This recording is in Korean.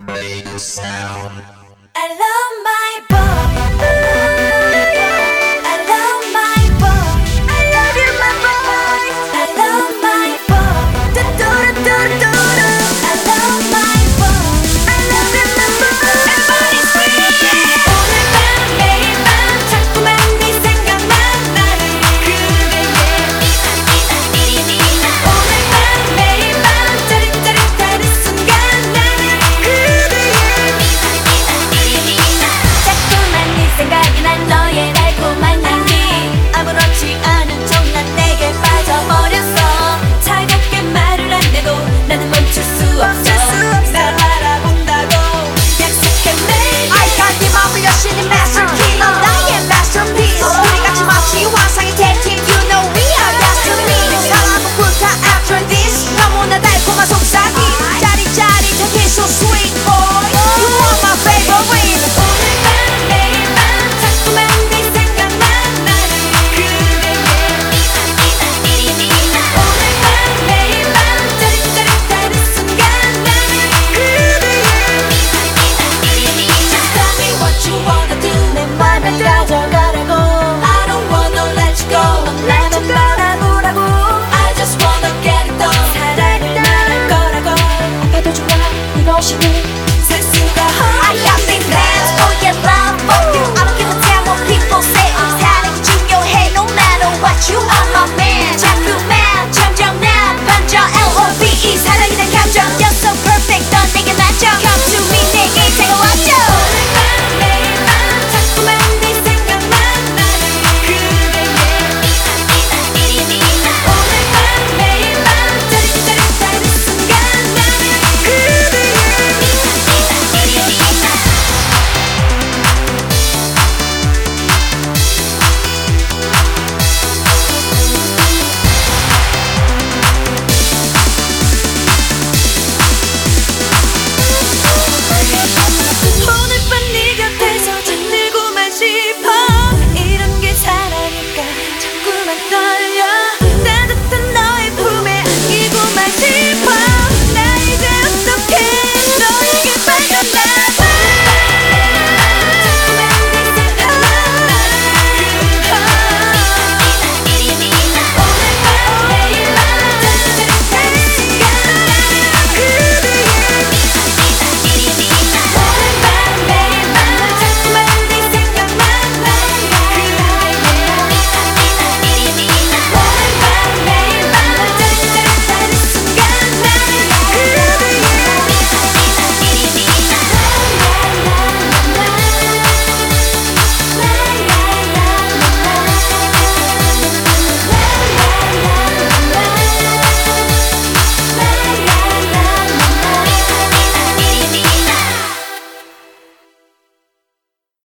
Radio sound. I love my boy. I love my boy. I love you, my boy. I love my boy. Do do do do do. I love my boy. I love you, my boy. Everybody scream. 오늘 밤 매일 밤 자꾸만 네 생각만 나는 그대의 오늘 밤 매일 밤 짜릿짜릿하는 순간 나는 그대의 자꾸만 네 생각이 난 너의 달콤한 향기 아무렇지 않은 척 난 내게 빠져버렸어 차갑게 말을 안 해도 나는 멈출 수 없어 날 바라본다고 약속한 매일 I got 네 맘을 여신의 masterkey 넌 나의 masterpiece 우리 같이 마치 환상의 tag team You know we are destiny 사랑부터 after this 너무나 달콤한 속삭임 짜릿짜릿하게 so sweet boy You are my favorite 오늘 밤 매일 밤 자꾸만 네 생각만 나는 그대의 오늘 밤 매일 밤 짜릿짜릿하는 순간 나는 그대의 Just tell me what you wanna do 내 맘을 가져가라고 I don't wanna let you go 넌 나만 바라보라고 I just wanna get it done 사랑을 말할 거라고 아파도 좋아 이것이니 살 수가 I got big plans for your love for you I don't give a damn what people say 사랑이 중요해 no matter what you are my